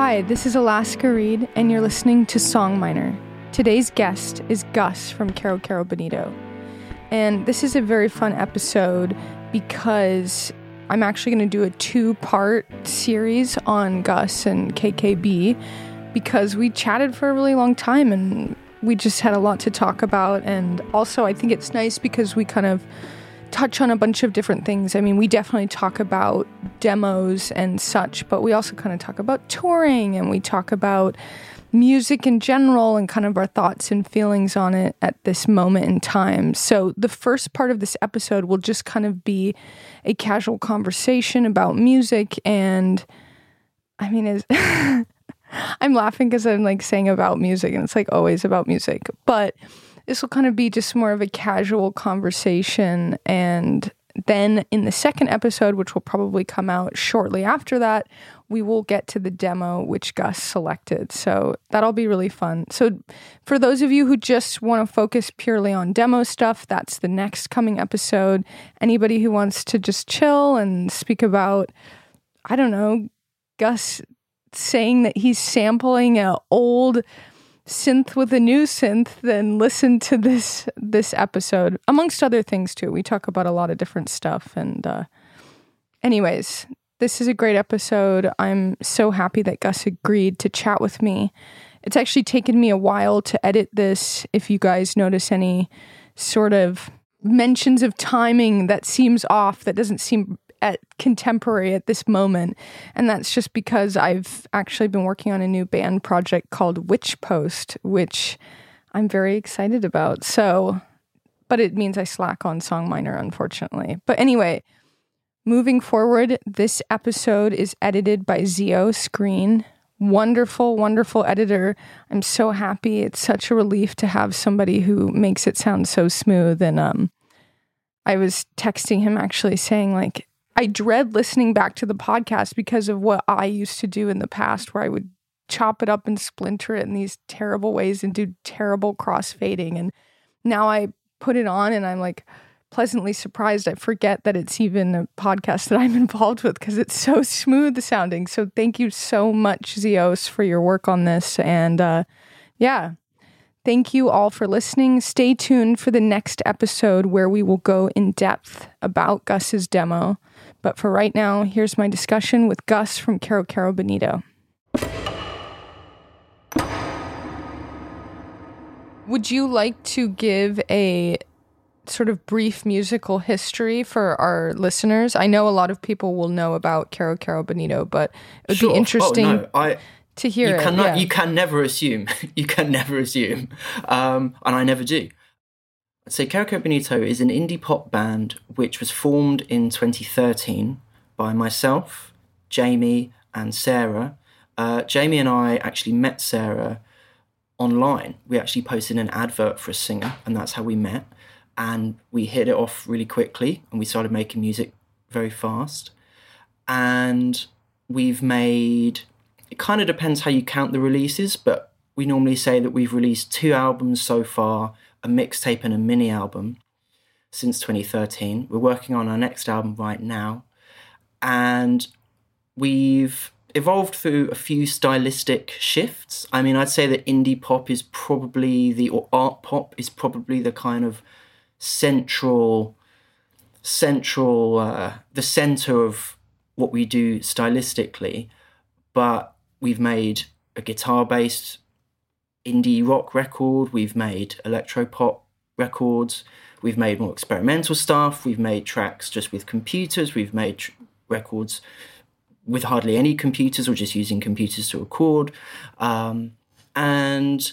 Hi, this is Alaska Reed, and you're listening to Song Miner. Today's guest is Gus from Caro Caro Bonito. And this is a very fun episode because I'm actually going to do a 2-part series on Gus and KKB because we chatted for a really long time and we just had a lot to talk about. And also I think it's nice because we kind of touch on a bunch of different things. I mean, we definitely talk about demos and such, but we also kind of talk about touring and we talk about music in general and kind of our thoughts and feelings on it at this moment in time. So the first part of this episode will just kind of be a casual conversation about music. And I mean, I'm laughing because I'm like saying about music and it's like always about music, but this will kind of be just more of a casual conversation. And then in the second episode, which will probably come out shortly after that, we will get to the demo which Gus selected. So that'll be really fun. So for those of you who just want to focus purely on demo stuff, that's the next coming episode. Anybody who wants to just chill and speak about, I don't know, Gus saying that he's sampling an old synth with a new synth, then listen to this episode, amongst other things too. We talk about a lot of different stuff. And anyways, this is a great episode. I'm so happy that Gus agreed to chat with me. It's actually taken me a while to edit this. If you guys notice any sort of mentions of timing that seems off, that doesn't seem at contemporary at this moment, and that's just because I've actually been working on a new band project called Witch Post, which I'm very excited about. So, but it means I slack on Song Miner, unfortunately. But anyway, moving forward, this episode is edited by Zio Screen. Wonderful, wonderful editor. I'm so happy. It's such a relief to have somebody who makes it sound so smooth. And I was texting him actually saying like, I dread listening back to the podcast because of what I used to do in the past, where I would chop it up and splinter it in these terrible ways and do terrible crossfading. And now I put it on and I'm like pleasantly surprised. I forget that it's even a podcast that I'm involved with because it's so smooth sounding. So thank you so much, Zios, for your work on this. And yeah, thank you all for listening. Stay tuned for the next episode where we will go in depth about Gus's demo. But for right now, here's my discussion with Gus from Caro Caro Bonito. Would you like to give a sort of brief musical history for our listeners? I know a lot of people will know about Caro Caro Bonito, but it would be interesting to hear it. You can never assume. You can never assume. And I never do. So Caro Caro Bonito is an indie pop band which was formed in 2013 by myself, Jamie, and Sarah. Jamie and I actually met Sarah online. We actually posted an advert for a singer, and that's how we met. And we hit it off really quickly, and we started making music very fast. And we've made, it kind of depends how you count the releases, but we normally say that we've released 2 albums so far, a mixtape and a mini album since 2013. We're working on our next album right now. And we've evolved through a few stylistic shifts. I mean, I'd say that indie pop is probably or art pop is probably the kind of the center of what we do stylistically. But we've made a guitar-based indie rock record, we've made electro-pop records, we've made more experimental stuff, we've made tracks just with computers, we've made records with hardly any computers or just using computers to record. And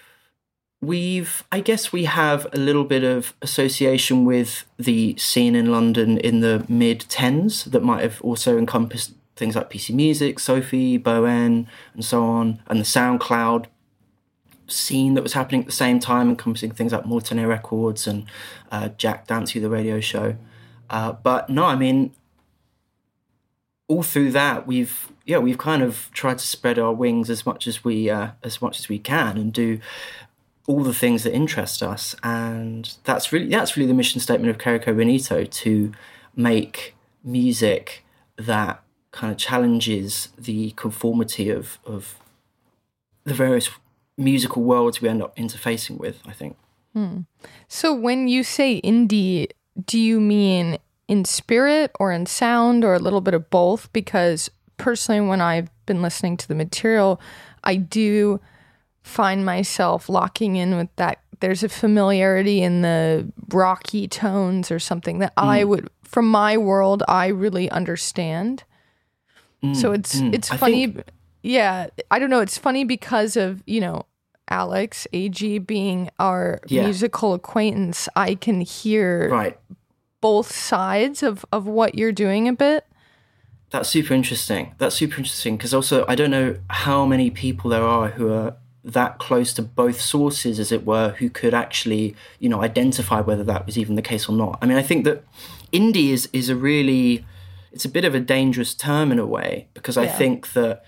I guess we have a little bit of association with the scene in London in the mid-10s that might have also encompassed things like PC Music, Sophie, Bowen, and so on, and the SoundCloud scene that was happening at the same time, encompassing things like Mortenay Records and Jack Dance, the radio show. But no, I mean, all through that, we've kind of tried to spread our wings as much as we can and do all the things that interest us. And that's really the mission statement of Caro Caro Bonito, to make music that kind of challenges the conformity of the various musical worlds we end up interfacing with, I think. So when you say indie, do you mean in spirit or in sound or a little bit of both? Because personally, when I've been listening to the material, I do find myself locking in with that. There's a familiarity in the rocky tones or something that I would, from my world, I really understand. So it's funny. Yeah, I don't know. It's funny because of, Alex, AG being our musical acquaintance. I can hear both sides of what you're doing a bit. That's super interesting. Because also I don't know how many people there are who are that close to both sources, as it were, who could actually, identify whether that was even the case or not. I mean, I think that indie is a really, it's a bit of a dangerous term in a way, because I think that,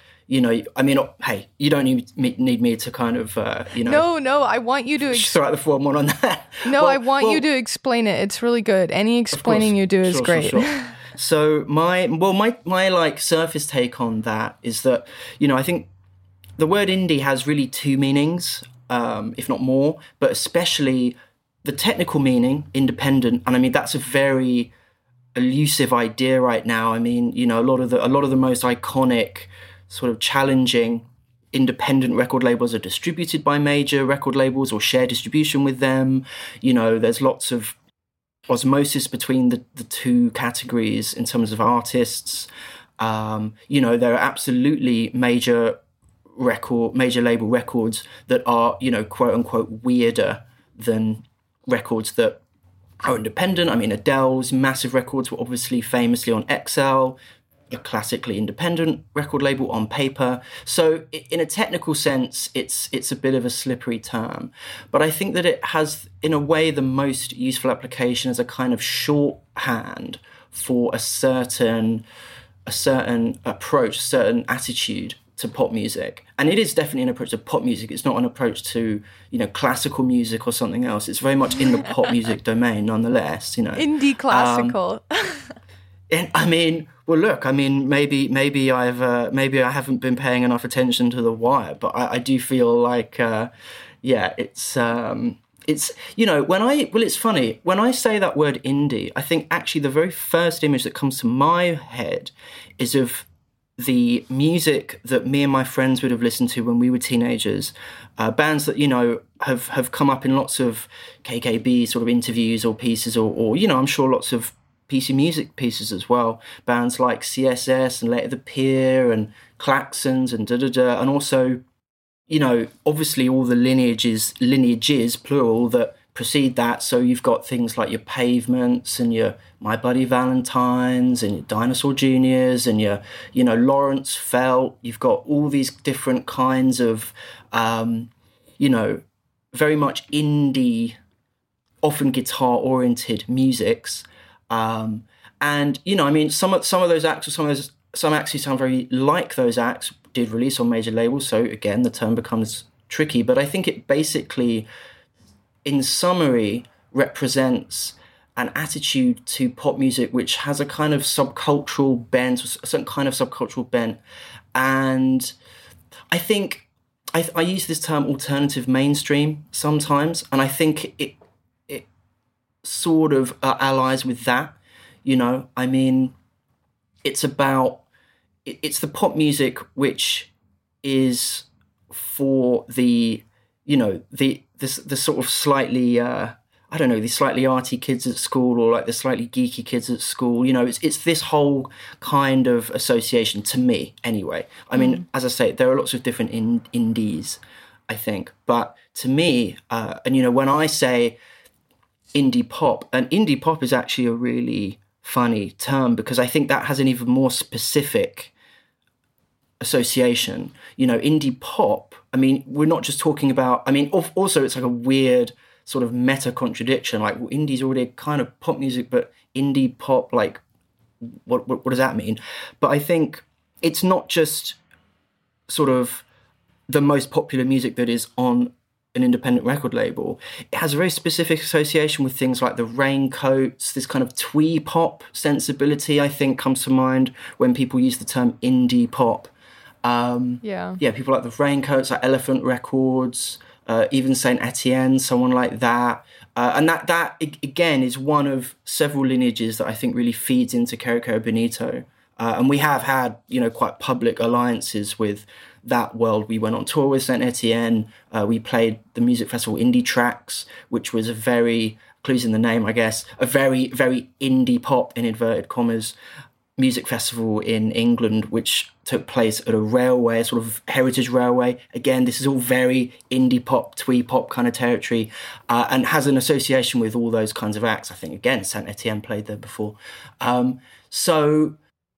hey, you don't need me to kind of, No, I want you to... throw out the form on that. No, I want you to explain it. It's really good. Any explaining you do is great. Sure. So my like surface take on that is that, I think the word indie has really two meanings, if not more, but especially the technical meaning, independent. And I mean, that's a very elusive idea right now. I mean, a lot of the most iconic, sort of challenging independent record labels are distributed by major record labels or share distribution with them. There's lots of osmosis between the two categories in terms of artists. There are absolutely major label records that are, quote unquote, weirder than records that are independent. I mean, Adele's massive records were obviously famously on XL, a classically independent record label on paper. So in a technical sense, it's a bit of a slippery term. But I think that it has, in a way, the most useful application as a kind of shorthand for a certain approach, certain attitude to pop music. And it is definitely an approach to pop music. It's not an approach to, classical music or something else. It's very much in the pop music domain nonetheless, Indie classical. And I mean, well, look, I mean, maybe I haven't been paying enough attention to The Wire, but I do feel like, it's it's funny when I say that word indie, I think actually the very first image that comes to my head is of the music that me and my friends would have listened to when we were teenagers, bands that, have come up in lots of KKB sort of interviews or pieces or I'm sure lots of PC music pieces as well. Bands like CSS and Later the Pier and Klaxons and da-da-da. And also, obviously all the lineages, plural, that precede that. So you've got things like your Pavements and your My Bloody Valentines and your Dinosaur Juniors and your, Lawrence Felt. You've got all these different kinds of, very much indie, often guitar-oriented musics. And I mean, some of those acts, some acts who sound very like those acts did release on major labels. So again, the term becomes tricky. But I think it basically, in summary, represents an attitude to pop music which has a kind of subcultural bent, a certain kind of subcultural bent. And I think I use this term alternative mainstream sometimes, and I think it sort of allies with that. I mean, it's the pop music which is for the sort of slightly the slightly arty kids at school, or like the slightly geeky kids at school. It's this whole kind of association, to me anyway. I mean, as I say, there are lots of different indies, I think, but to me, and when I say indie pop, and indie pop is actually a really funny term, because I think that has an even more specific association. Indie pop, I mean, we're not just talking about, I mean, also it's like a weird sort of meta contradiction, like, well, indie's already a kind of pop music, but indie pop, like, what does that mean? But I think it's not just sort of the most popular music that is on an independent record label, it has a very specific association with things like the Raincoats. This kind of twee pop sensibility, I think, comes to mind when people use the term indie pop. People like the Raincoats, like Elephant Records, even Saint Etienne, someone like that. And that again is one of several lineages that I think really feeds into Kero Kero Bonito. And we have had, quite public alliances with that world. We went on tour with Saint Etienne. We played the music festival Indie Tracks, which was a very, clues in the name, I guess, a very, very indie pop, in inverted commas, music festival in England, which took place at a railway, a sort of heritage railway. Again, this is all very indie pop, twee pop kind of territory, and has an association with all those kinds of acts. I think, again, Saint Etienne played there before. So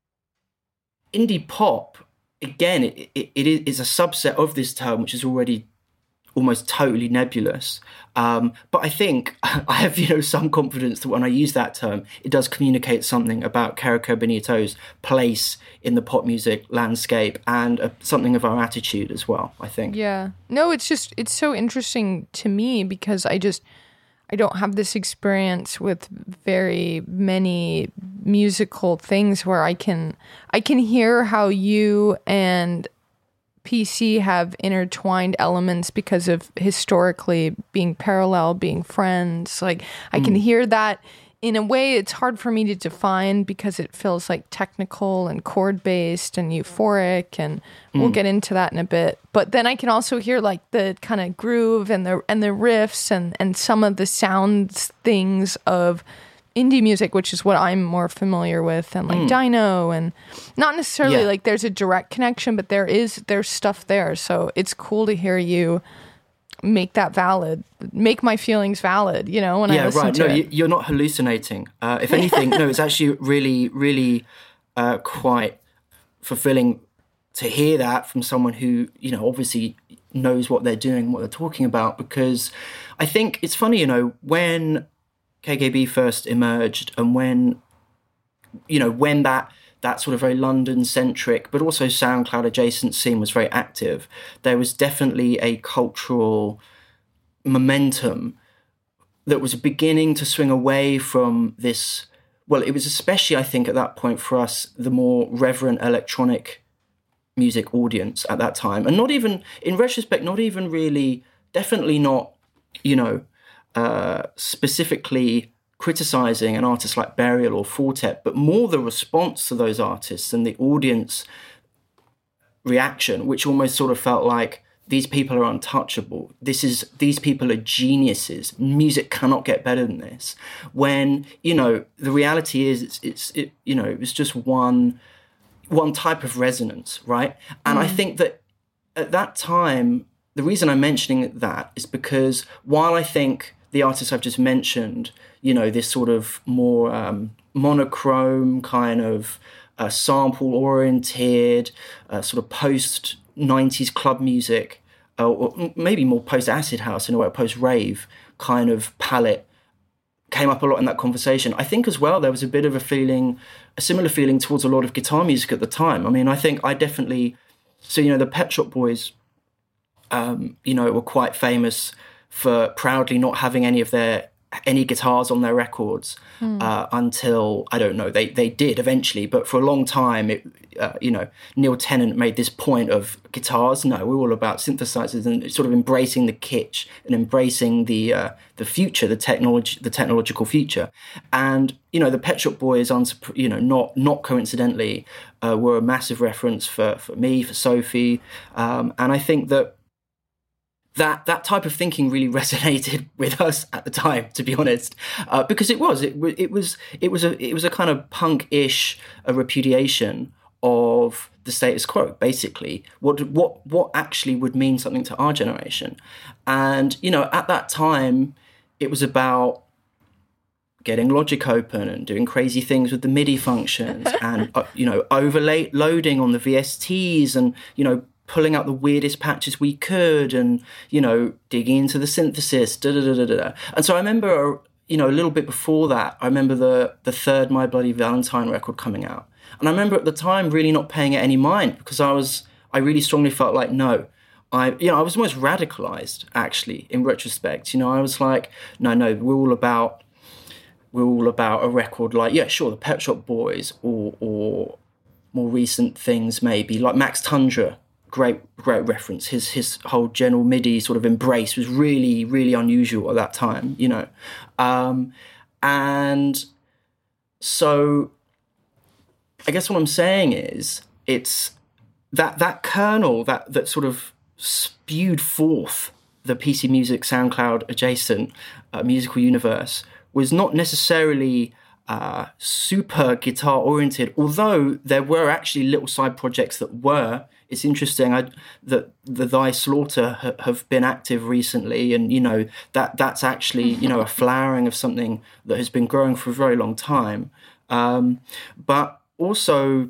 indie pop, again, it is a subset of this term, which is already almost totally nebulous. But I think I have, some confidence that when I use that term, it does communicate something about Kero Kero Bonito's place in the pop music landscape and something of our attitude as well, I think. Yeah. No, it's so interesting to me because I don't have this experience with very many musical things where I can hear how you and PC have intertwined elements because of historically being parallel, being friends. Like I can hear that in a way it's hard for me to define because it feels like technical and chord based and euphoric, and we'll get into that in a bit. But then I can also hear like the kind of groove and the riffs and some of the sounds things of indie music, which is what I'm more familiar with, and like Dino, and not necessarily like there's a direct connection, but there's stuff there. So it's cool to hear you make that valid, make my feelings valid, when I listen to it. You're not hallucinating. If anything, no, it's actually really, really quite fulfilling to hear that from someone who, obviously knows what they're doing, what they're talking about, because I think it's funny, when KKB first emerged and when that sort of very London-centric, but also SoundCloud adjacent scene was very active, there was definitely a cultural momentum that was beginning to swing away from this. Well, it was especially, I think, at that point for us, the more reverent electronic music audience at that time. And not even, in retrospect, not even really, definitely not, specifically criticizing an artist like Burial or Fortet, but more the response to those artists and the audience reaction, which almost sort of felt like these people are untouchable. These people are geniuses. Music cannot get better than this. When, the reality is it was just one type of resonance, right? And I think that at that time, the reason I'm mentioning that is because while I think the artists I've just mentioned, this sort of more monochrome kind of sample-oriented, sort of post-90s club music, or maybe more post-acid house in a way, post-rave kind of palette, came up a lot in that conversation. I think as well there was a bit of a similar feeling towards a lot of guitar music at the time. I mean, I think I definitely... So, the Pet Shop Boys, were quite famous for proudly not having any guitars on their records until, I don't know, they did eventually, but for a long time, Neil Tennant made this point of guitars. No, we're all about synthesizers and sort of embracing the kitsch and embracing the future, the technological future. And, the Pet Shop Boys, not coincidentally, were a massive reference for me, for Sophie. And I think that type of thinking really resonated with us at the time, to be honest, because it was a kind of punk-ish repudiation of the status quo, basically. What actually would mean something to our generation, and at that time, it was about getting Logic open and doing crazy things with the MIDI functions, and loading on the VSTs, and pulling out the weirdest patches we could, and digging into the synthesis, And so I remember, a little bit before that, I remember the third My Bloody Valentine record coming out, and I remember at the time really not paying it any mind, because I really strongly felt like, no, I was almost radicalized, actually, in retrospect. I was like, no, we're all about a record like, yeah, sure, the Pet Shop Boys, or more recent things maybe like Max Tundra. Great reference. His whole General MIDI sort of embrace was really, really unusual at that time, and so I guess what I'm saying is it's that kernel that sort of spewed forth the PC Music SoundCloud adjacent musical universe was not necessarily super guitar oriented, although there were actually little side projects that were. It's interesting that the Thy Slaughter have been active recently, and that's actually a flowering of something that has been growing for a very long time. But also,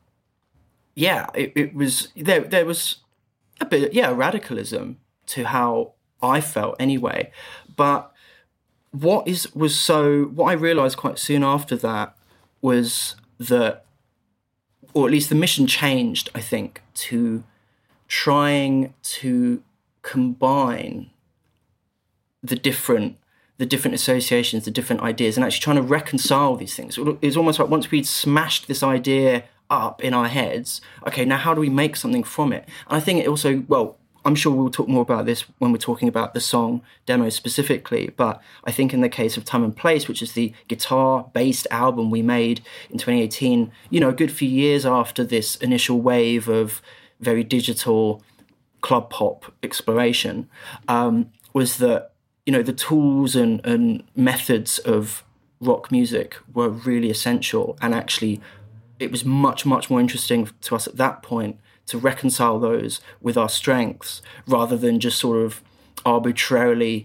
yeah, it was there was a bit radicalism to how I felt anyway. But what I realized quite soon after that was that, or at least the mission changed, I think, to trying to combine the different associations, the different ideas, and actually trying to reconcile these things. It's almost like once we'd smashed this idea up in our heads, okay, now how do we make something from it? And I think it also, I'm sure we'll talk more about this when we're talking about the song demo specifically, but I think in the case of Time and Place, which is the guitar-based album we made in 2018, a good few years after this initial wave of very digital club pop exploration, was that, the tools and methods of rock music were really essential, and actually it was much, much more interesting to us at that point to reconcile those with our strengths rather than just sort of arbitrarily,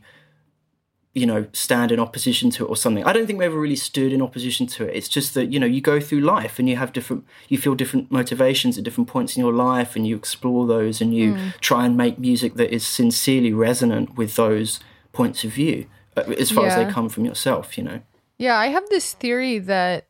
stand in opposition to it or something. I don't think we ever really stood in opposition to it. It's just that, you go through life and you feel different motivations at different points in your life, and you explore those, and you try and make music that is sincerely resonant with those points of view as far as they come from yourself, Yeah, I have this theory that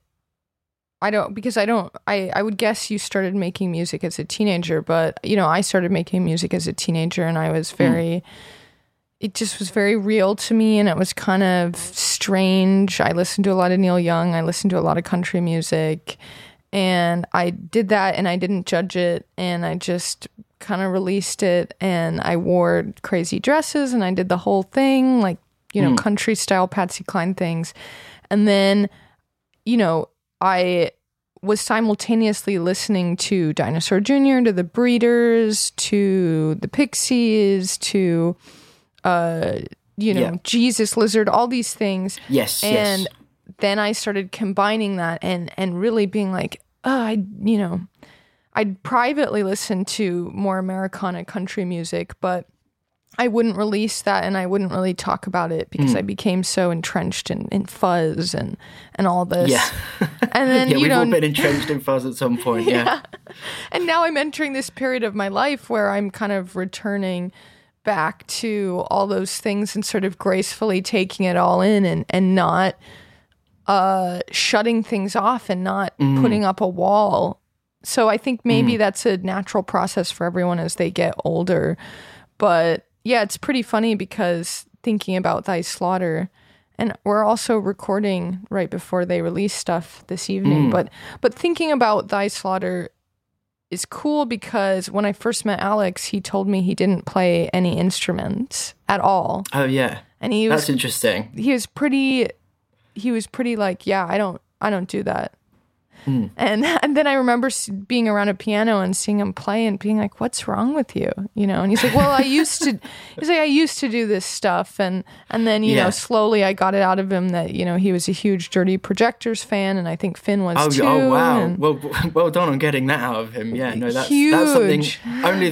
I would guess you started making music as a teenager, but, I started making music as a teenager, and I was it just was very real to me, and it was kind of strange. I listened to a lot of Neil Young. I listened to a lot of country music, and I did that, and I didn't judge it, and I just kind of released it, and I wore crazy dresses, and I did the whole thing, like, country style Patsy Cline things. And then, I was simultaneously listening to Dinosaur Jr., to the Breeders, to the Pixies, to, Jesus Lizard, all these things. Yes, and then I started combining that and really being like, I'd privately listen to more Americana country music, but I wouldn't release that, and I wouldn't really talk about it because I became so entrenched in fuzz and all this. Yeah. And then, we've all been entrenched in fuzz at some point, yeah. And now I'm entering this period of my life where I'm kind of returning back to all those things and sort of gracefully taking it all in and not shutting things off and not putting up a wall. So I think maybe that's a natural process for everyone as they get older. But yeah, it's pretty funny because thinking about Thy Slaughter, and we're also recording right before they release stuff this evening, but thinking about Thy Slaughter is cool because when I first met Alex, he told me he didn't play any instruments at all. Oh yeah. And that's interesting. He was pretty like, yeah, I don't do that. And then I remember being around a piano and seeing him play and being like, "What's wrong with you?" And he's like, "Well, I used to do this stuff." And then you know, slowly I got it out of him that he was a huge Dirty Projectors fan, and I think Finn was too. Oh wow! Well done on getting that out of him. Yeah, no, that's huge. That's something only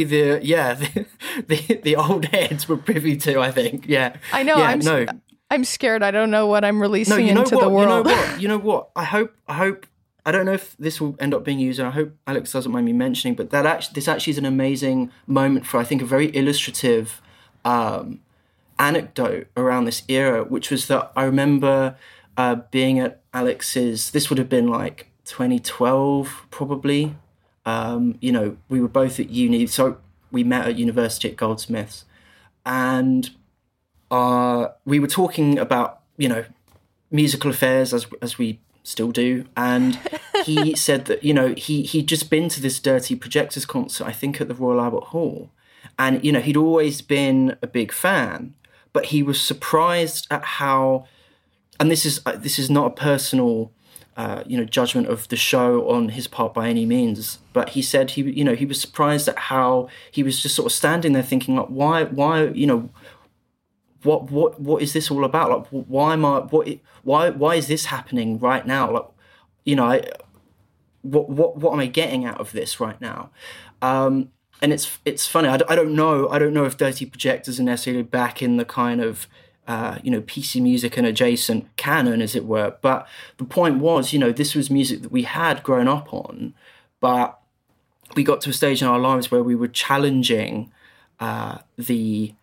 the old heads were privy to. I think. Yeah, I know. Yeah, I'm scared. I don't know what I'm releasing into the world. You know what? I hope. I don't know if this will end up being used, and I hope Alex doesn't mind me mentioning, but this actually is an amazing moment for, I think, a very illustrative anecdote around this era, which was that I remember being at Alex's, this would have been like 2012 probably. We were both at uni, so we met at university at Goldsmiths, and we were talking about, you know, musical affairs as we still do, and he said that, you know, he'd just been to this Dirty Projectors concert, I think at the Royal Albert Hall, and, you know, he'd always been a big fan, but he was surprised at how, and this is not a personal judgment of the show on his part by any means, but he said he was surprised at how he was just sort of standing there thinking, like, why you know, what is this all about? Like, why is this happening right now? Like, you know, what am I getting out of this right now? And it's funny. I don't know if Dirty Projectors are necessarily back in the kind of PC music and adjacent canon, as it were. But the point was, you know, this was music that we had grown up on, but we got to a stage in our lives where we were challenging the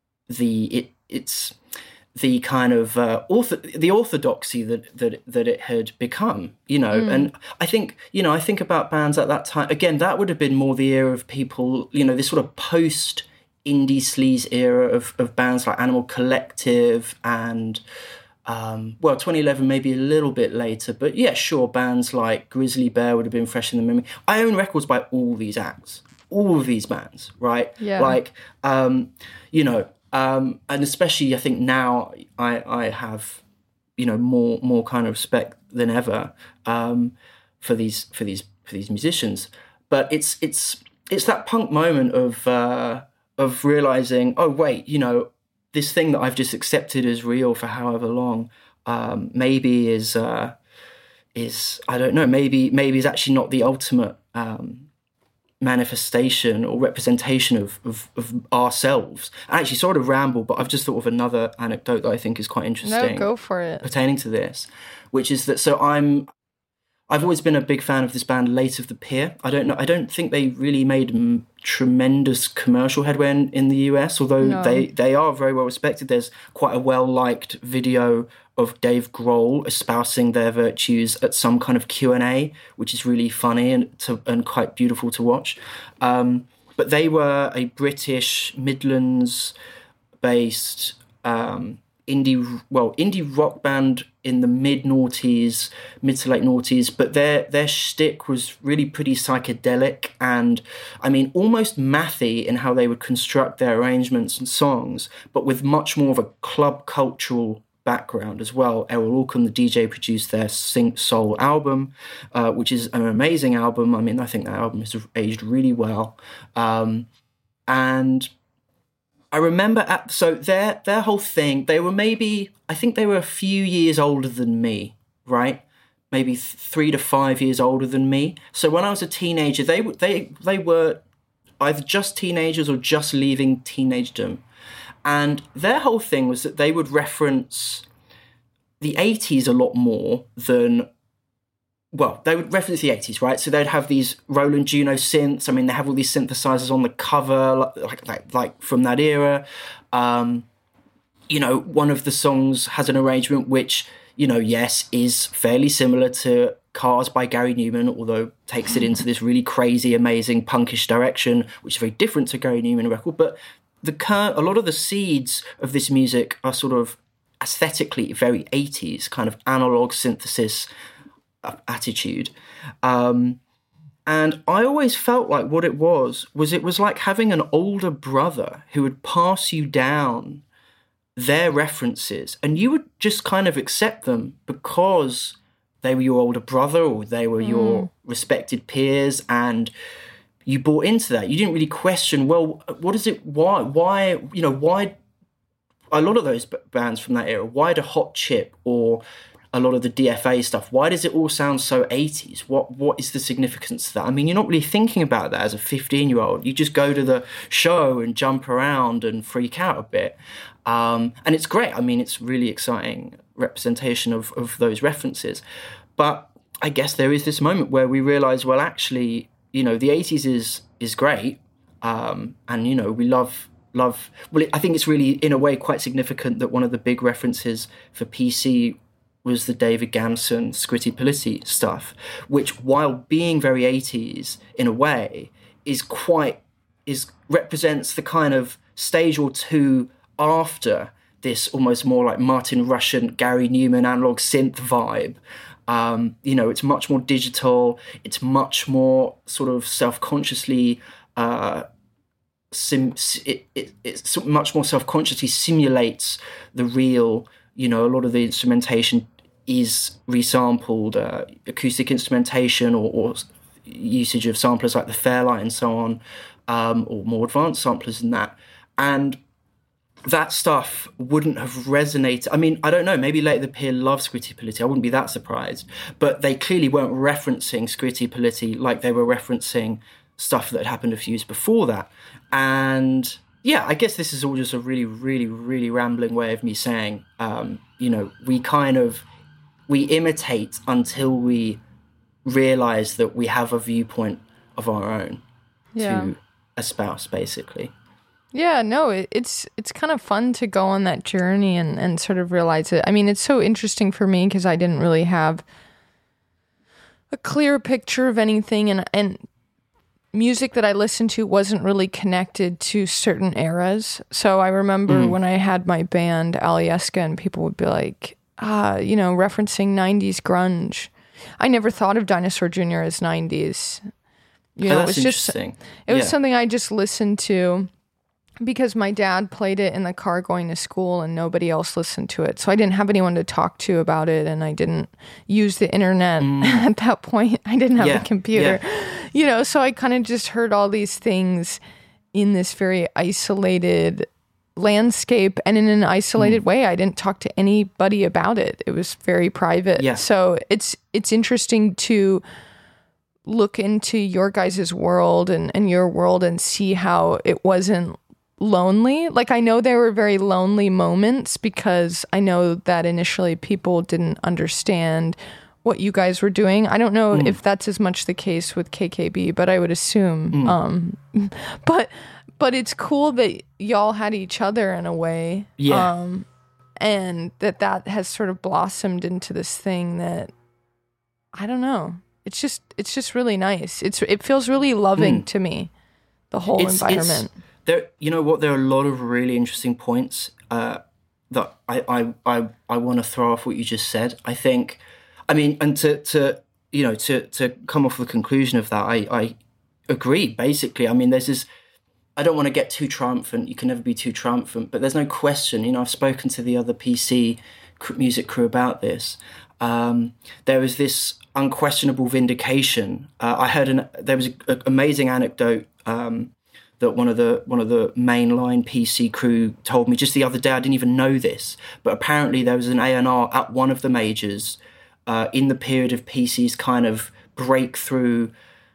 kind of the orthodoxy that it had become, you know. And I think about bands at that time. Again, that would have been more the era of people, you know, this sort of post indie sleaze era of bands like Animal Collective and 2011 maybe a little bit later, but yeah, sure, bands like Grizzly Bear would have been fresh in the memory. I own records by all these acts, all of these bands, right? Yeah. Like, you know, and especially I think now I have, you know, more kind of respect than ever for these musicians. But it's that punk moment of realizing, oh wait, you know, this thing that I've just accepted as real for however long, maybe is I don't know, maybe is actually not the ultimate manifestation or representation of ourselves. I actually sort of ramble, but I've just thought of another anecdote that I think is quite interesting. No, go for it. Pertaining to this, which is that, so I've always been a big fan of this band, Late of the Pier. I don't think they really made tremendous commercial headway in the US, although they are very well respected. There's quite a well-liked video of Dave Grohl espousing their virtues at some kind of Q&A, which is really funny and quite beautiful to watch. But they were a British Midlands-based indie rock band in the mid to late noughties, but their shtick was really pretty psychedelic and, I mean, almost mathy in how they would construct their arrangements and songs, but with much more of a club cultural background as well. Errol Alcombe, the DJ, produced their Sync Soul album, which is an amazing album. I mean, I think that album has aged really well. And I remember, their whole thing, I think they were a few years older than me, right? Maybe 3 to 5 years older than me. So when I was a teenager, they were either just teenagers or just leaving teenagedom. And their whole thing was that they would reference the 80s a lot more than... Well, they would reference the 80s, right? So they'd have these Roland Juno synths. I mean, they have all these synthesizers on the cover, like from that era. You know, one of the songs has an arrangement which, you know, yes, is fairly similar to Cars by Gary Newman, although takes it into this really crazy, amazing, punkish direction, which is very different to Gary Newman record. But a lot of the seeds of this music are sort of aesthetically very 80s, kind of analog synthesis attitude. And I always felt like what it was like having an older brother who would pass you down their references and you would just kind of accept them because they were your older brother or they were your respected peers, and you bought into that. You didn't really question, well, what is it? Why, you know, why a lot of those bands from that era, why do Hot Chip or a lot of the DFA stuff, why does it all sound so 80s? What is the significance of that? I mean, you're not really thinking about that as a 15-year-old. You just go to the show and jump around and freak out a bit. And it's great. I mean, it's really exciting representation of those references. But I guess there is this moment where we realize, well, actually, you know, the 80s is great. And, you know, we love. Well, I think it's really, in a way, quite significant that one of the big references for PC was the David Gamson, Scritti Politti stuff, which, while being very 80s in a way, is quite represents the kind of stage or two after this almost more like Martin Rushent, Gary Newman analog synth vibe. It's much more digital. It's much more sort of self-consciously. It's much more self-consciously simulates the real. A lot of the instrumentation is resampled, acoustic instrumentation or usage of samplers like the Fairlight and so on, or more advanced samplers than that. And that stuff wouldn't have resonated. I mean, I don't know, maybe Late the Pier loves Scritti Politti. I wouldn't be that surprised. But they clearly weren't referencing Scritti Politti like they were referencing stuff that had happened a few years before that. And yeah, I guess this is all just a really, really, really rambling way of me saying, we imitate until we realize that we have a viewpoint of our own to espouse, basically. Yeah, no, it's kind of fun to go on that journey and sort of realize it. I mean, it's so interesting for me because I didn't really have a clear picture of anything, and music that I listened to wasn't really connected to certain eras. So I remember when I had my band Alieska, and people would be like, referencing 90s grunge. I never thought of Dinosaur Jr. as 90s. It was just it was something I just listened to because my dad played it in the car going to school and nobody else listened to it. So I didn't have anyone to talk to about it, and I didn't use the internet at that point. I didn't have a computer. So I kind of just heard all these things in this very isolated landscape and in an isolated way. I didn't talk to anybody about it. It was very private. Yeah. So it's interesting to look into your guys' world and your world and see how it wasn't lonely. Like, I know there were very lonely moments because I know that initially people didn't understand what you guys were doing. I don't know if that's as much the case with KKB, but I would assume. But it's cool that y'all had each other in a way. Yeah. And that has sort of blossomed into this thing that, I don't know. It's just really nice. It feels really loving to me, the whole environment. There are a lot of really interesting points that I want to throw off what you just said. I think, I mean, and to come off the conclusion of that, I agree. Basically, I mean, there's this. I don't want to get too triumphant. You can never be too triumphant, but there's no question. I've spoken to the other PC music crew about this. There was this unquestionable vindication. I heard there was an amazing anecdote that one of the mainline PC crew told me just the other day. I didn't even know this, but apparently there was an A&R at one of the majors in the period of PC's kind of breakthrough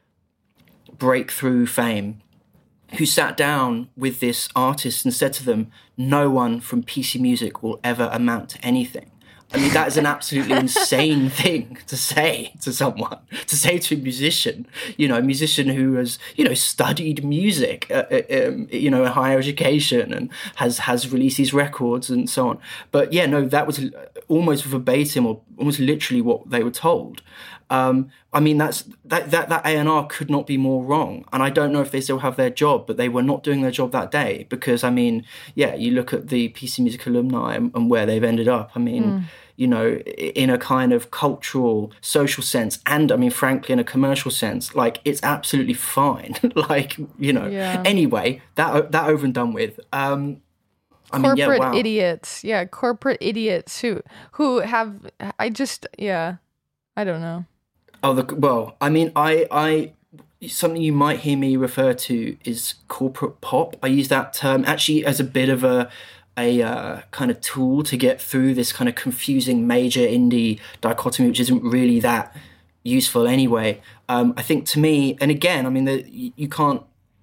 fame, who sat down with this artist and said to them, "No one from PC music will ever amount to anything." I mean, that is an absolutely insane thing to say to someone, to say to a musician, a musician who has, studied music, in higher education and has released these records and so on. But yeah, no, that was almost verbatim or almost literally what they were told. I mean, that A&R could not be more wrong. And I don't know if they still have their job, but they were not doing their job that day because, I mean, yeah, you look at the PC Music alumni and where they've ended up. I mean, in a kind of cultural, social sense, and I mean, frankly, in a commercial sense, like, it's absolutely fine. Anyway, that over and done with. Corporate idiots. Yeah, corporate idiots who have, I don't know. I something you might hear me refer to is corporate pop. I use that term actually as a bit of a kind of tool to get through this kind of confusing major indie dichotomy, which isn't really that useful anyway. I think to me, and again, I mean, you can't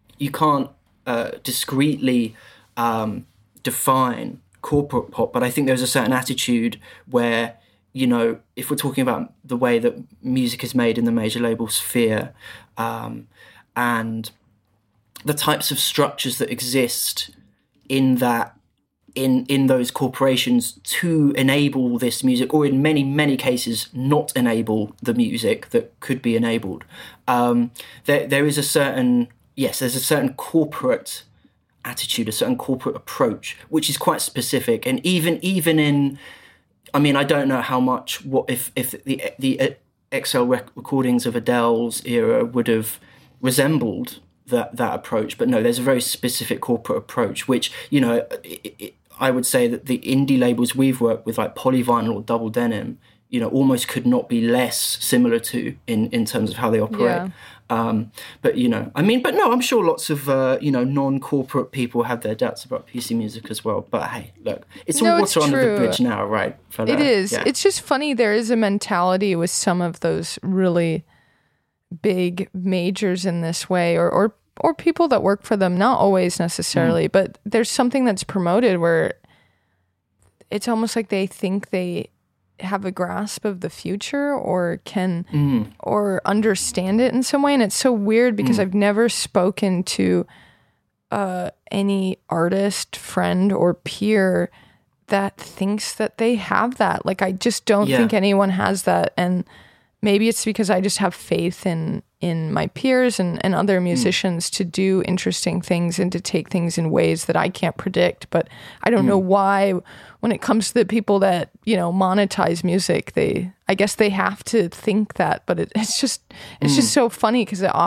discreetly define corporate pop, but I think there's a certain attitude where, if we're talking about the way that music is made in the major label sphere, and the types of structures that exist in those corporations to enable this music, or in many, many cases not enable the music that could be enabled, there is a certain yes, there's a certain corporate attitude, a certain corporate approach, which is quite specific. And even in, I mean, I don't know how much, what if the XL recordings of Adele's era would have resembled that approach, but no, there's a very specific corporate approach, which, you know, I would say that the indie labels we've worked with, like Polyvinyl or Double Denim, you know, almost could not be less similar to in terms of how they operate. But, you know, I mean, but no, I'm sure lots of, you know, non-corporate people have their doubts about PC music as well. But hey, look, it's all water under the bridge now, right? It is. Yeah. It's just funny. There is a mentality with some of those really big majors in this way, or people that work for them, not always necessarily, but there's something that's promoted where it's almost like they think they have a grasp of the future or can or understand it in some way. And it's so weird because I've never spoken to any artist, friend, or peer that thinks that they have that. Like, I just don't think anyone has that. And maybe it's because I just have faith in my peers and other musicians to do interesting things and to take things in ways that I can't predict. But I don't know why, when it comes to the people that, you know, monetize music, I guess they have to think that. But it's just so funny because it's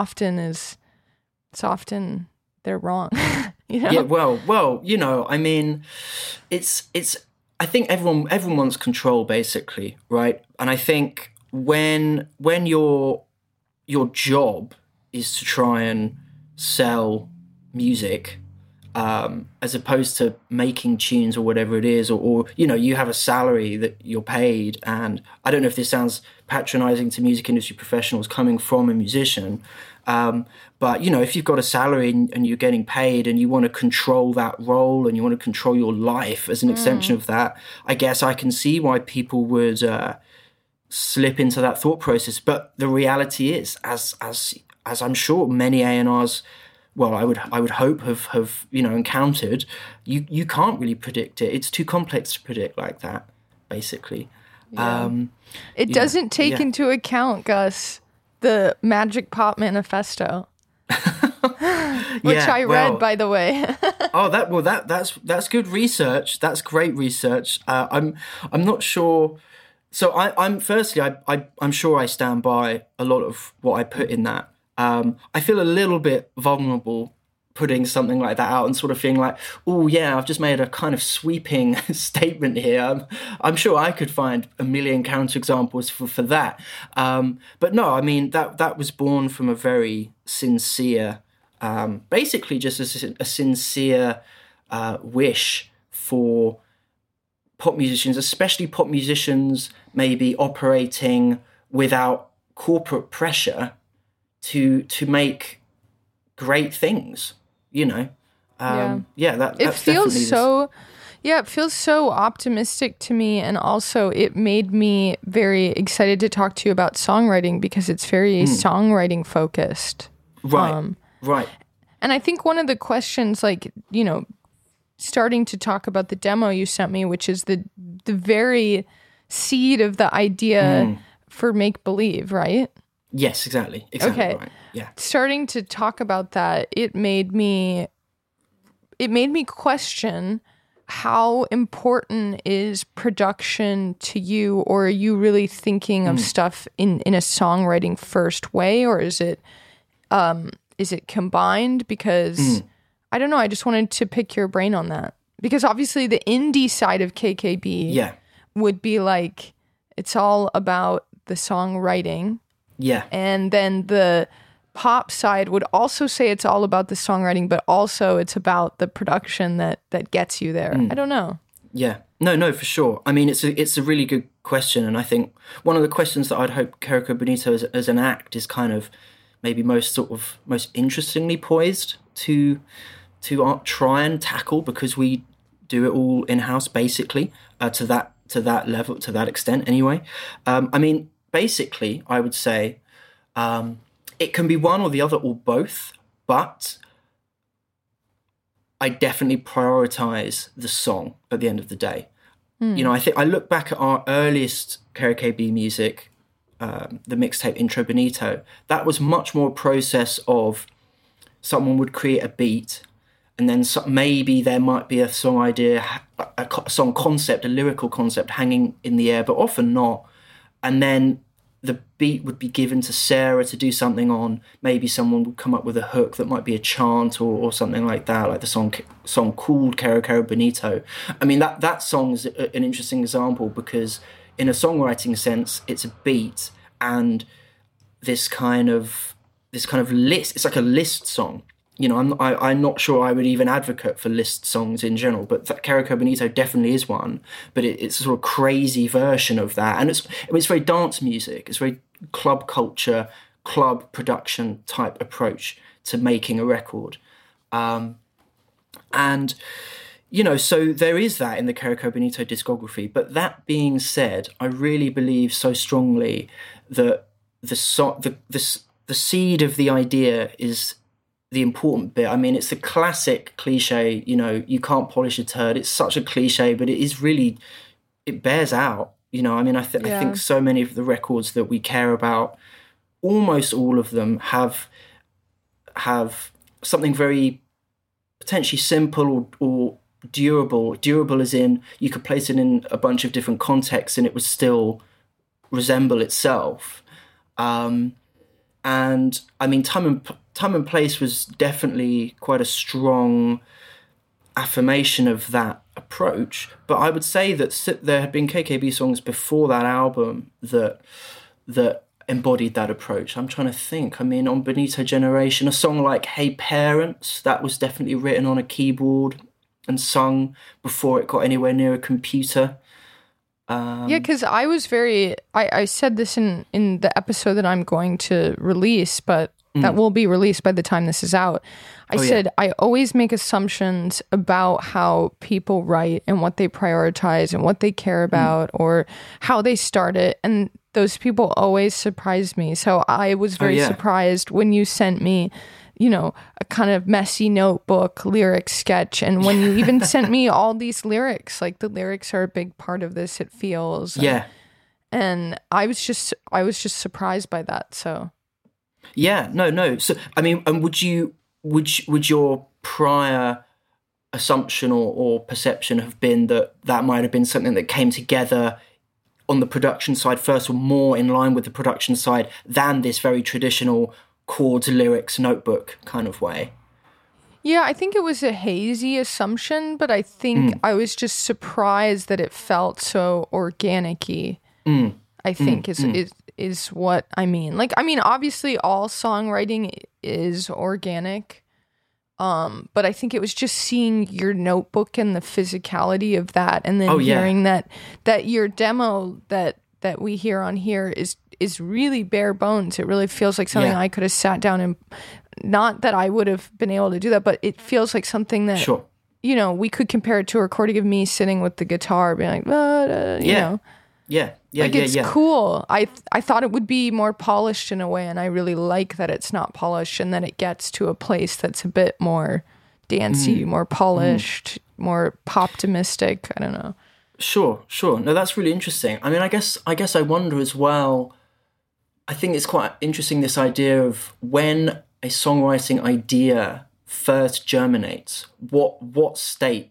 often they're wrong. You know? Yeah, well, you know, I mean, it's I think everyone wants control, basically, right? And I think when your job is to try and sell music, as opposed to making tunes or whatever it is, or you know, you have a salary that you're paid, and I don't know if this sounds patronizing to music industry professionals coming from a musician, but you know, if you've got a salary and you're getting paid and you want to control that role and you want to control your life as an extension of that, I guess I can see why people would slip into that thought process. But the reality is, as I'm sure many A&Rs, well, I would hope have you know, encountered, you can't really predict it. It's too complex to predict like that, basically. It doesn't take into account, Gus, the Magic Pop Manifesto, which I read, by the way. That's good research. That's great research. I'm not sure. So I'm sure I stand by a lot of what I put in that. I feel a little bit vulnerable putting something like that out and sort of feeling like, oh yeah, I've just made a kind of sweeping statement here. I'm sure I could find a million counterexamples for that. But no, I mean, that was born from a very sincere, basically just a sincere wish for pop musicians, especially pop musicians maybe operating without corporate pressure to make great things, you know. It feels so it feels so optimistic to me, and also it made me very excited to talk to you about songwriting because it's very songwriting focused. Right. And I think one of the questions, like, you know, starting to talk about the demo you sent me, which is the very seed of the idea for Make Believe, right? Yes, exactly. Okay. Right. Yeah. Starting to talk about that, it made me question how important is production to you, or are you really thinking of stuff in a songwriting first way, or is it combined? Because I don't know, I just wanted to pick your brain on that. Because obviously the indie side of KKB would be like, it's all about the songwriting. Yeah. And then the pop side would also say it's all about the songwriting, but also it's about the production that gets you there. I don't know. Yeah. No, for sure. I mean, it's a really good question. And I think one of the questions that I'd hope Querico Bonito as an act is kind of maybe most interestingly poised to try and tackle, because we do it all in-house, basically, to that level, to that extent anyway. I mean, basically, I would say it can be one or the other or both, but I definitely prioritize the song at the end of the day. You know, I think I look back at our earliest KKB music, the mixtape Intro Bonito. That was much more a process of someone would create a beat, and then maybe there might be a song idea, a song concept, a lyrical concept hanging in the air, but often not. And then the beat would be given to Sarah to do something on. Maybe someone would come up with a hook that might be a chant or something like that, like the song called Caro Caro Bonito. I mean, that song's an interesting example because in a songwriting sense, it's a beat and this kind of list. It's like a list song. You know, I'm not sure I would even advocate for list songs in general, but Caro Caro Bonito definitely is one. But it's a sort of crazy version of that, and it's very dance music. It's very club culture, club production type approach to making a record, and you know, so there is that in the Caro Caro Bonito discography. But that being said, I really believe so strongly that the seed of the idea is the important bit. I mean, it's the classic cliche, you know, you can't polish a turd. It's such a cliche, but it bears out, you know. I mean, I think so many of the records that we care about, almost all of them have something very potentially simple or durable. Durable as in you could place it in a bunch of different contexts and it would still resemble itself. And I mean, Time and Place was definitely quite a strong affirmation of that approach. But I would say that there had been KKB songs before that album that embodied that approach. I'm trying to think. I mean, on Bonito Generation, a song like Hey Parents, that was definitely written on a keyboard and sung before it got anywhere near a computer. Yeah, because I was I said this in the episode that I'm going to release, but that will be released by the time this is out. I said I always make assumptions about how people write and what they prioritize and what they care about or how they start it. And those people always surprise me. So I was very surprised when you sent me, you know, a kind of messy notebook lyric sketch. And when you even sent me all these lyrics, like the lyrics are a big part of this, it feels. And I was just surprised by that. So. Yeah, no. So, I mean, and would your prior assumption or perception have been that might have been something that came together on the production side first, or more in line with the production side than this very traditional chords, lyrics, notebook kind of way? Yeah, I think it was a hazy assumption, but I think I was just surprised that it felt so organic-y. I think is what I mean. Like, I mean, obviously all songwriting is organic. But I think it was just seeing your notebook and the physicality of that, and then hearing that your demo that we hear on here is really bare bones. It really feels like something I could have sat down and, not that I would have been able to do that, but it feels like something that, you know, we could compare it to a recording of me sitting with the guitar being like, you know. It's cool. I thought it would be more polished in a way, and I really like that it's not polished and that it gets to a place that's a bit more dancey, more polished, more pop-optimistic. I don't know. Sure. No, that's really interesting. I mean, I guess I wonder as well, I think it's quite interesting, this idea of when a songwriting idea first germinates, what states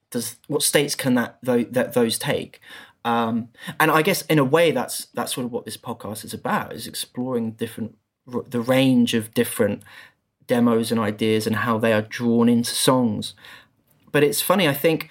can those take? And I guess in a way that's sort of what this podcast is about, is exploring the range of different demos and ideas and how they are drawn into songs. But it's funny, I think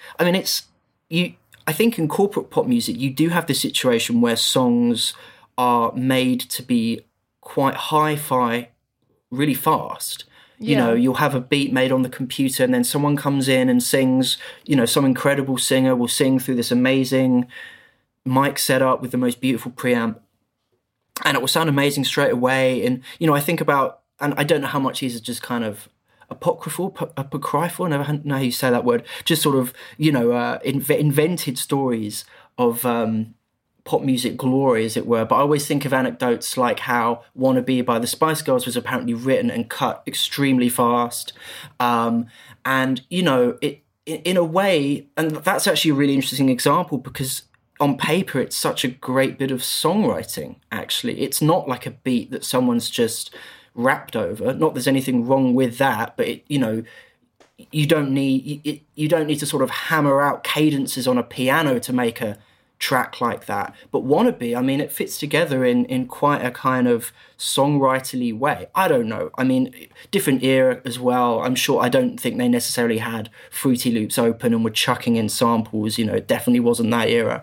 in corporate pop music, you do have this situation where songs are made to be quite hi-fi really fast. You know, you'll have a beat made on the computer and then someone comes in and sings, you know, some incredible singer will sing through this amazing mic setup with the most beautiful preamp, and it will sound amazing straight away. And, you know, I think about, and I don't know how much these are just kind of apocryphal, I never know how you say that word, just sort of, you know, invented stories of pop music glory, as it were. But I always think of anecdotes like how Wannabe by the Spice Girls was apparently written and cut extremely fast. And, you know, it in a way, and that's actually a really interesting example, because on paper, it's such a great bit of songwriting, actually. It's not like a beat that someone's just rapped over. Not there's anything wrong with that, but you don't need to sort of hammer out cadences on a piano to make a track like that. But Wannabe, I mean, it fits together in quite a kind of songwriterly way. I don't know. I mean, different era as well. I'm sure, I don't think they necessarily had Fruity Loops open and were chucking in samples. It definitely wasn't that era.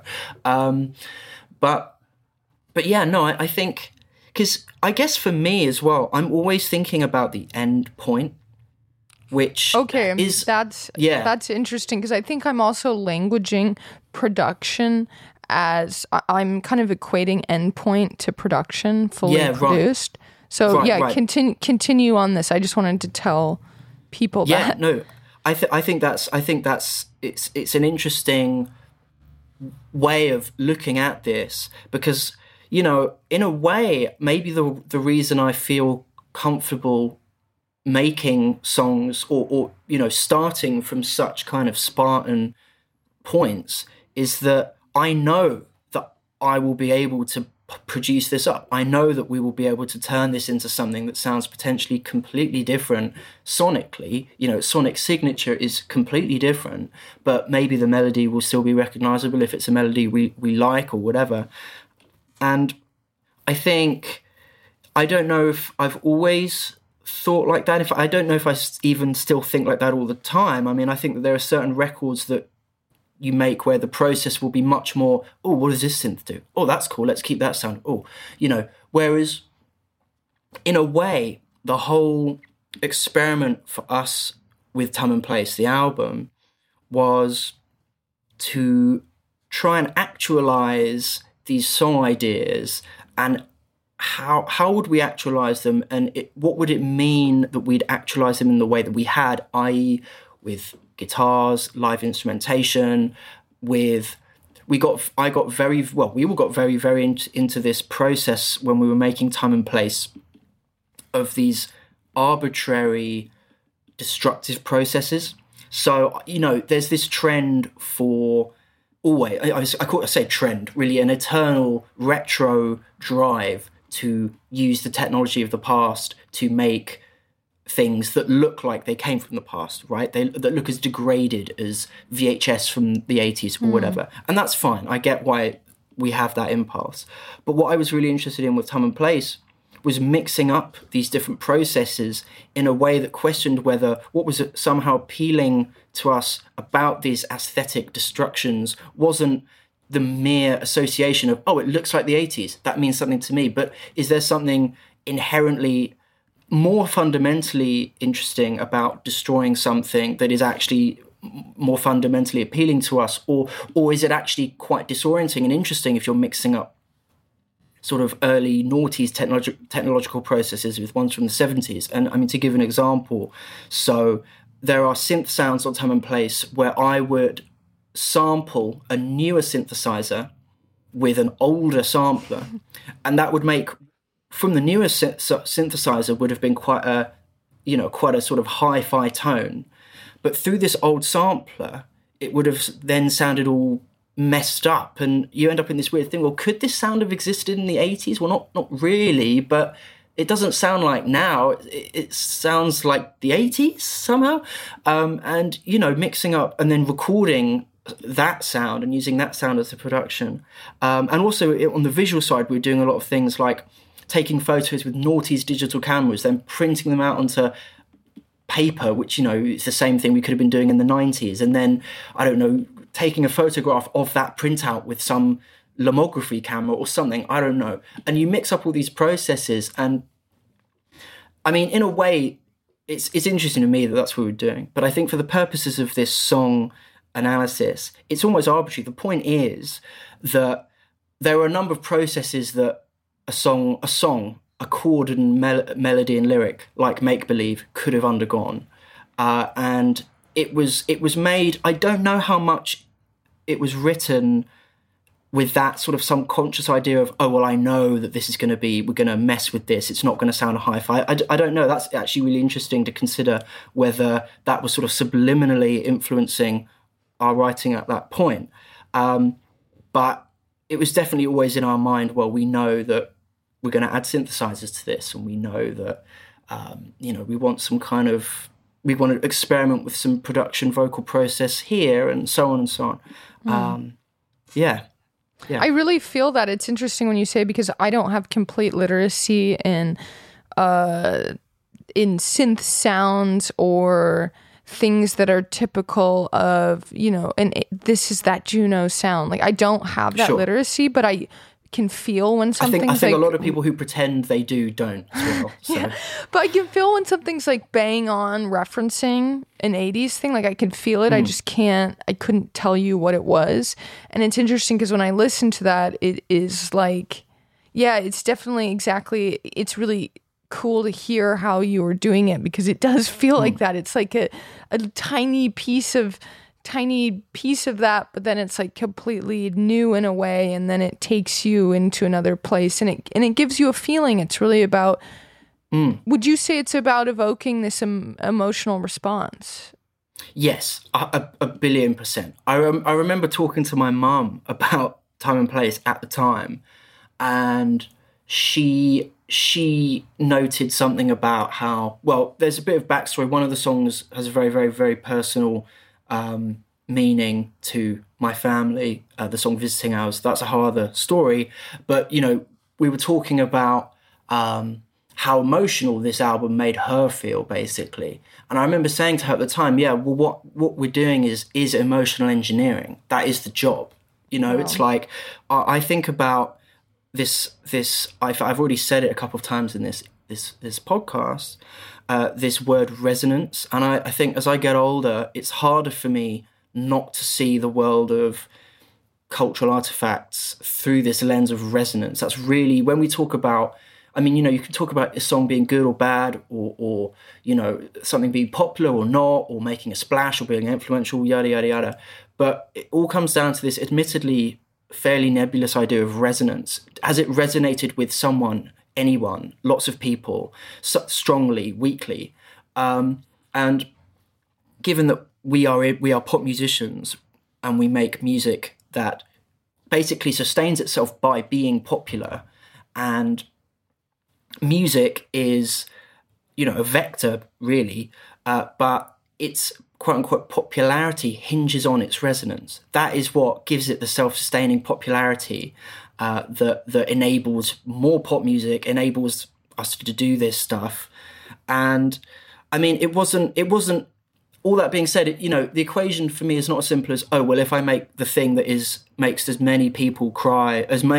But yeah, no, I think, because I guess for me as well, I'm always thinking about the end point, which that's interesting, because I think I'm also languaging production as I'm kind of equating endpoint to production fully produced. Right. So right. Continue on this. I just wanted to tell people that. Yeah, no, I think that's it's an interesting way of looking at this, because in a way, maybe the reason I feel comfortable making songs or starting from such kind of Spartan points is that I know that I will be able to produce this up. I know that we will be able to turn this into something that sounds potentially completely different sonically. Sonic signature is completely different, but maybe the melody will still be recognizable if it's a melody we like or whatever. And I think, I don't know if I've always thought like that. I don't know if I even still think like that all the time. I mean, I think that there are certain records that you make where the process will be much more, oh, what does this synth do? Oh, that's cool, let's keep that sound. Oh, whereas in a way, the whole experiment for us with Time and Place, the album, was to try and actualize these song ideas, and how would we actualize them, and what would it mean that we'd actualize them in the way that we had, i.e. with guitars, live instrumentation, we all got very, very into this process when we were making Time and Place of these arbitrary destructive processes. So, there's this trend for always, I say trend, really an eternal retro drive to use the technology of the past to make things that look like they came from the past, right? That look as degraded as VHS from the 80s or whatever. And that's fine. I get why we have that impulse. But what I was really interested in with Time and Place was mixing up these different processes in a way that questioned whether what was somehow appealing to us about these aesthetic destructions wasn't the mere association of, oh, it looks like the 80s, that means something to me. But is there something inherently more fundamentally interesting about destroying something that is actually more fundamentally appealing to us? Or is it actually quite disorienting and interesting if you're mixing up sort of early noughties technological processes with ones from the 70s? And I mean, to give an example, so there are synth sounds on Time and Place where I would sample a newer synthesizer with an older sampler, and that would make, from the newer synthesizer, would have been quite a sort of hi-fi tone, but through this old sampler, it would have then sounded all messed up, and you end up in this weird thing. Well, could this sound have existed in the 80s? Well, not really, but it doesn't sound like now. It sounds like the 80s somehow, and mixing up and then recording that sound and using that sound as the production. And also on the visual side, we're doing a lot of things like taking photos with noughties digital cameras, then printing them out onto paper, which, it's the same thing we could have been doing in the 90s. And then, I don't know, taking a photograph of that printout with some lomography camera or something, I don't know. And you mix up all these processes. And I mean, in a way, it's interesting to me that that's what we're doing. But I think for the purposes of this song analysis, it's almost arbitrary. The point is that there are a number of processes that a song, a chord and melody and lyric, like Make Believe, could have undergone. And it was made, I don't know how much it was written with that sort of some conscious idea of, oh, well, I know that this is going to be, we're going to mess with this, it's not going to sound a hi-fi. I don't know. That's actually really interesting to consider whether that was sort of subliminally influencing our writing at that point. But it was definitely always in our mind, well, we know that we're going to add synthesizers to this, and we know that We want we want to experiment with some production vocal process here, and so on and so on. Yeah. I really feel that. It's interesting when you say, because I don't have complete literacy in synth sounds or things that are typical of, this is that Juno sound. Like, I don't have that literacy, but I can feel when something's I think a lot of people who pretend they don't as well. So. Yeah, but I can feel when something's like bang on referencing an 80s thing. Like, I can feel it. I just couldn't tell you what it was. And it's interesting because when I listen to that, it is like, yeah, it's definitely it's really cool to hear how you were doing it, because it does feel like that. It's like a tiny piece of that, but then it's like completely new in a way, and then it takes you into another place, and it gives you a feeling. It's really about, would you say it's about evoking this emotional response? Yes, a billion %. I remember talking to my mum about Time and Place at the time, and she noted something about how, well, there's a bit of backstory. One of the songs has a very, very, very personal meaning to my family, the song Visiting Hours. That's a whole other story. But, we were talking about how emotional this album made her feel, basically. And I remember saying to her at the time, yeah, well, what we're doing is emotional engineering. That is the job. Wow. It's like, I think about this I've already said it a couple of times in this podcast, this word resonance. And I think as I get older, it's harder for me not to see the world of cultural artifacts through this lens of resonance. That's really, when we talk about, you can talk about a song being good or bad, or something being popular or not, or making a splash or being influential, yada, yada, yada. But it all comes down to this admittedly fairly nebulous idea of resonance. Has it resonated with someone, anyone, lots of people, strongly, weakly? And given that we are pop musicians and we make music that basically sustains itself by being popular, and music is, a vector really, but its quote-unquote popularity hinges on its resonance. That is what gives it the self-sustaining popularity that enables more pop music, enables us to do this stuff. And it wasn't all that being said, the equation for me is not as simple as, oh, well, if I make the thing that makes as many people cry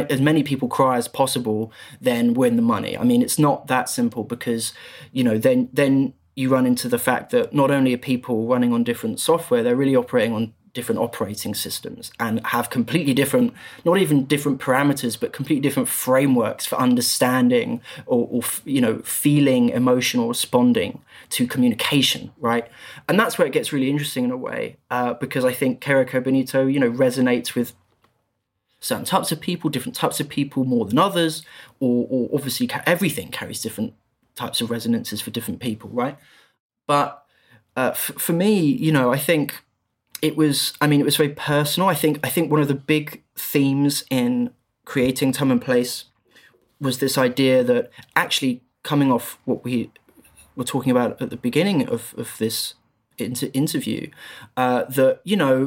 as possible, then win the money. It's not that simple, because, then you run into the fact that not only are people running on different software, they're really operating on different operating systems and have completely different, not even different parameters, but completely different frameworks for understanding or feeling, emotional, responding to communication, right? And that's where it gets really interesting in a way, because I think Keroko Bonito, resonates with certain types of people, different types of people more than others, or obviously everything carries different types of resonances for different people, right? But for me, I think it was very personal. I think one of the big themes in creating Time and Place was this idea that, actually coming off what we were talking about at the beginning of this interview, that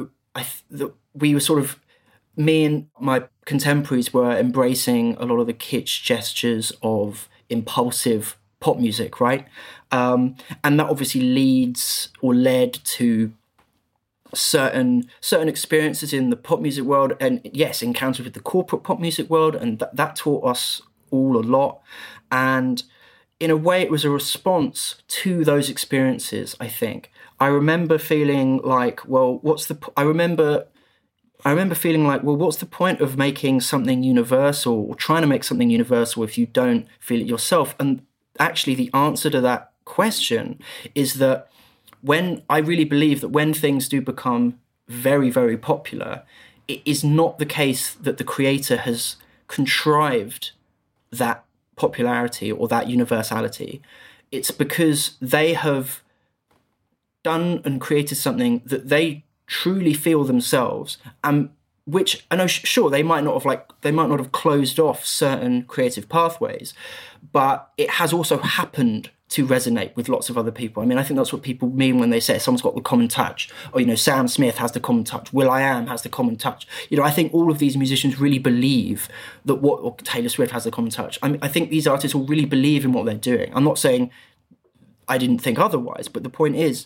we were sort of, me and my contemporaries were embracing a lot of the kitsch gestures of impulsive pop music, right? And that obviously led to certain experiences in the pop music world, and yes, encounters with the corporate pop music world, and that taught us all a lot. And in a way, it was a response to those experiences, I think. I remember feeling like, well, what's the point of making something universal, or trying to make something universal, if you don't feel it yourself? And actually, the answer to that question is that I really believe that when things do become very, very popular, it is not the case that the creator has contrived that popularity or that universality. It's because they have done and created something that they truly feel themselves, and which I know, sure, they might not have closed off certain creative pathways, but it has also happened to resonate with lots of other people. I mean, I think that's what people mean when they say someone's got the common touch, or, Sam Smith has the common touch, will.i.am has the common touch. I think all of these musicians really believe that or Taylor Swift has the common touch. I think these artists all really believe in what they're doing. I'm not saying I didn't think otherwise, but the point is,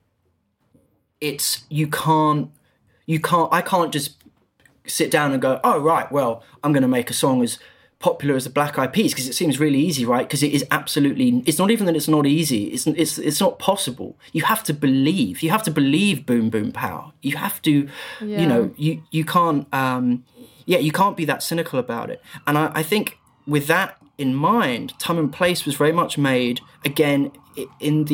I can't just sit down and go, oh, right, well, I'm going to make a song as popular as the Black Eyed Peas, because it seems really easy, right? Because it is absolutely, it's not even that it's not easy, it's not possible. You have to believe boom boom pow. You have to, you can't you can't be that cynical about it. And I think with that in mind, Time and Place was very much made again in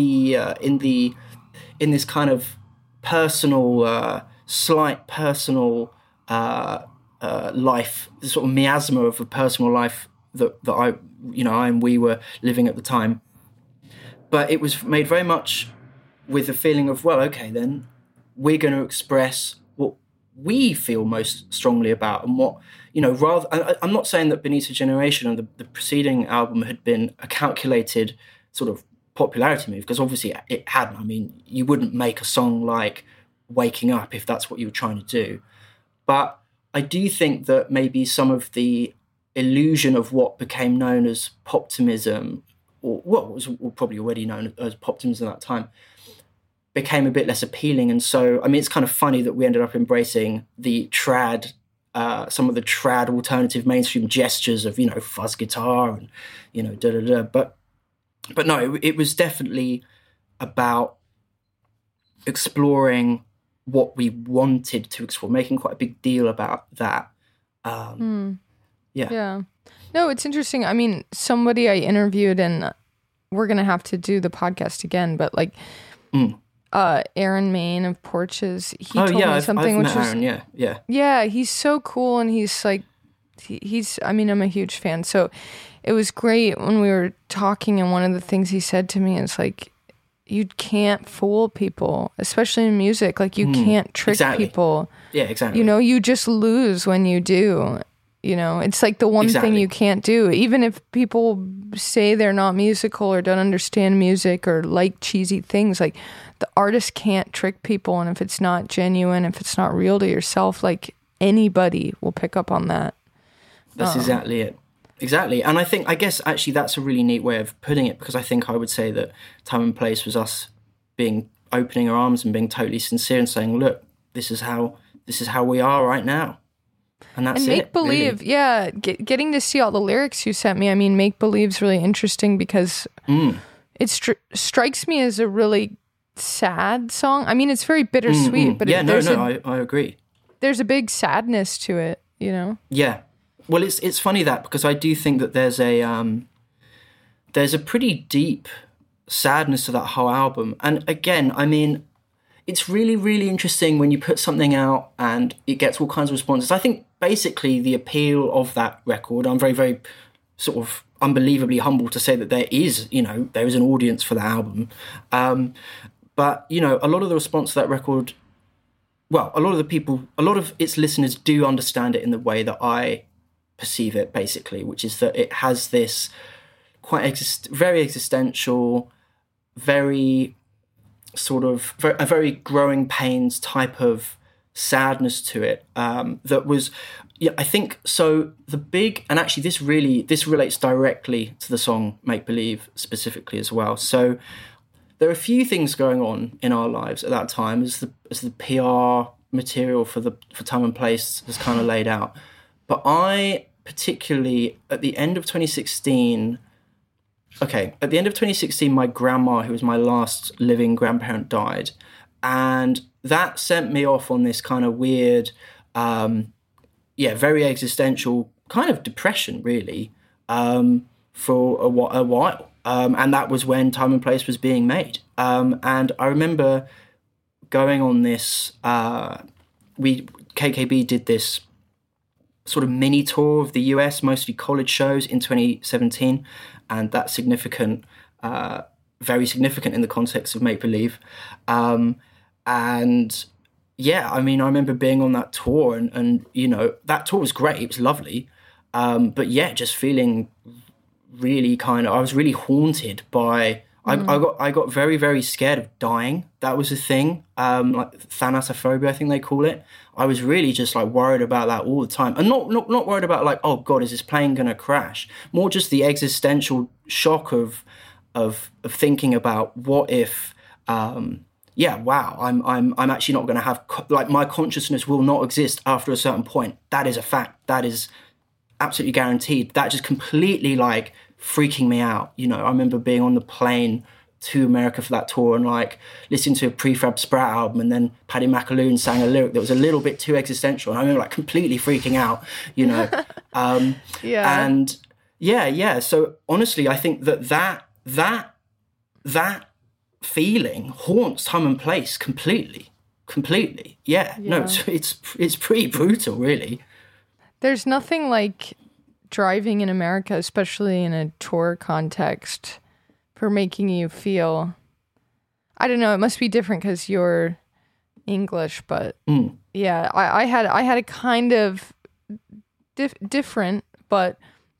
this kind of personal, slight personal life, the sort of miasma of a personal life that we were living at the time. But it was made very much with the feeling of, well, okay, then we're going to express what we feel most strongly about, and what, I'm not saying that Beneath a Generation and the preceding album had been a calculated sort of popularity move, because obviously it hadn't. I mean, you wouldn't make a song like Waking Up if that's what you were trying to do. But I do think that maybe some of the illusion of what became known as poptimism, or what was probably already known as poptimism at that time, became a bit less appealing. And so, I mean, it's kind of funny that we ended up embracing the trad, some of the trad alternative mainstream gestures of, fuzz guitar and, da-da-da. But no, it was definitely about exploring what we wanted to explore, making quite a big deal about that. Yeah. No, it's interesting. I mean, somebody I interviewed, and we're going to have to do the podcast again, but like Aaron Main of Porches, he told me something I've which met was... Aaron, yeah. Yeah, he's so cool, and he's like, I'm a huge fan. So it was great when we were talking, and one of the things he said to me is like, you can't fool people, especially in music. Like, you can't trick people. Yeah, exactly. You just lose when you do. It's like the one thing you can't do. Even if people say they're not musical or don't understand music or like cheesy things, like, the artist can't trick people. And if it's not genuine, if it's not real to yourself, like, anybody will pick up on that. That's exactly it. Exactly. And I guess actually that's a really neat way of putting it, because I think I would say that Time and Place was us opening our arms and being totally sincere and saying, look, this is how we are right now. And that's it. And Make Believe, really. Yeah. Getting to see all the lyrics you sent me, I mean, Make Believe's really interesting because it strikes me as a really sad song. I mean, it's very bittersweet, but I agree. There's a big sadness to it, Yeah. Well, it's funny that, because I do think that there's a pretty deep sadness to that whole album. And again, I mean, it's really, really interesting when you put something out and it gets all kinds of responses. I think basically the appeal of that record, I'm very, very sort of unbelievably humble to say that there is an audience for the album. But, a lot of the response to that record, well, a lot of its listeners do understand it in the way that I perceive it, basically, which is that it has this very existential, very sort of a very growing pains type of sadness to it, that was, I think, so the big, and actually this relates directly to the song Make Believe specifically as well. So there are a few things going on in our lives at that time as the PR material for Time and Place has kind of laid out. But I particularly, at the end of 2016, my grandma, who was my last living grandparent, died. And that sent me off on this kind of weird, very existential kind of depression, really, for a while. And that was when Time and Place was being made. And I remember going on this, KKB did this sort of mini tour of the US, mostly college shows in 2017. And that's significant, very significant in the context of Make Believe. And yeah, I mean, I remember being on that tour and that tour was great. It was lovely. But yeah, just feeling really I was really haunted by I got very, very scared of dying. That was a thing, like thanatophobia, I think they call it. I was really just like worried about that all the time, and not worried about like, oh God, is this plane gonna crash? More just the existential shock of thinking about what if, I'm actually not gonna have like my consciousness will not exist after a certain point. That is a fact. That is absolutely guaranteed. That just completely like freaking me out. You know, I remember being on the plane to America for that tour and like listening to a Prefab Sprout album, and then Paddy McAloon sang a lyric that was a little bit too existential, and I remember like completely freaking out, you know. So honestly, I think that feeling haunts Time and Place completely. No, it's pretty brutal, really. There's nothing like driving in America, especially in a tour context, for making you feel, I don't know, it must be different because you're English, but I had a kind of different, but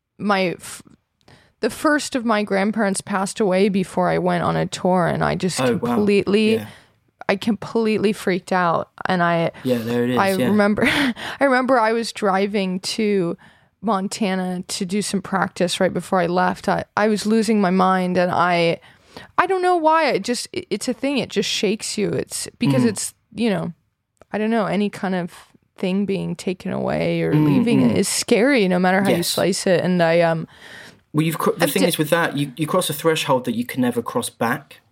the first of my grandparents passed away before I went on a tour, and I just completely freaked out. And I remember I was driving to Montana to do some practice right before I left. I was losing my mind, and I don't know why. It's a thing. It just shakes you. It's because it's, you know, I don't know, any kind of thing being taken away or leaving it is scary, no matter how you slice it. And well, the thing is with that, you cross a threshold that you can never cross back.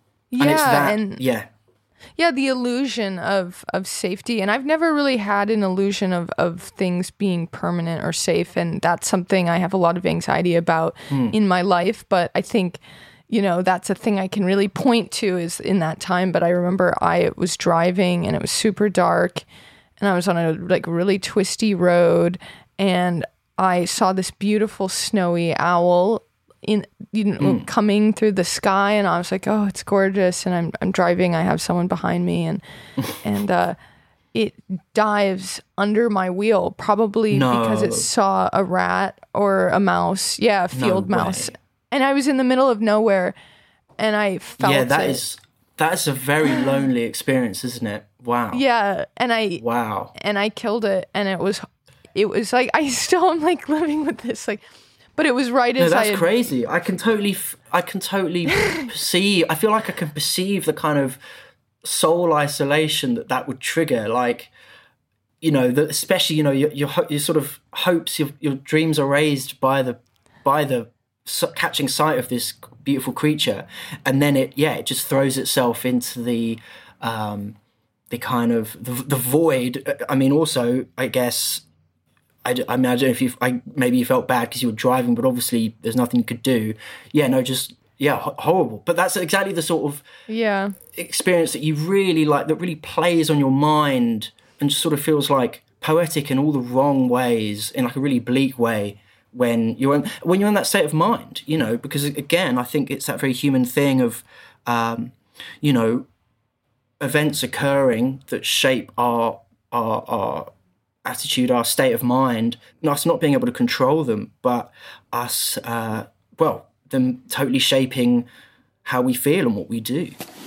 Yeah, the illusion of safety. And I've never really had an illusion of things being permanent or safe. And that's something I have a lot of anxiety about in my life. But I think, you know, that's a thing I can really point to is in that time. But I remember I was driving and it was super dark and I was on a like really twisty road, and I saw this beautiful snowy owl coming through the sky, and I was like, oh, it's gorgeous. And I'm driving, I have someone behind me, and it dives under my wheel, probably because it saw a rat or a mouse, a field mouse. And I was in the middle of nowhere, and I felt that's a very lonely experience, isn't it? Wow. Yeah, and I killed it, and it was like I still am like living with this like. But it was right as that's crazy. I can totally perceive. I feel like I can perceive the kind of soul isolation that would trigger. Like, you know, especially, you know, your sort of hopes, your dreams are raised by the catching sight of this beautiful creature, and then it just throws itself into the kind of the void. I mean, also, I guess. I don't know if maybe you felt bad because you were driving, but obviously there's nothing you could do. Horrible. But that's exactly the sort of experience that you really like, that really plays on your mind and just sort of feels like poetic in all the wrong ways, in like a really bleak way when you're in that state of mind, you know, because again, I think it's that very human thing of, you know, events occurring that shape our attitude, our state of mind, us not being able to control them, but us, them totally shaping how we feel and what we do.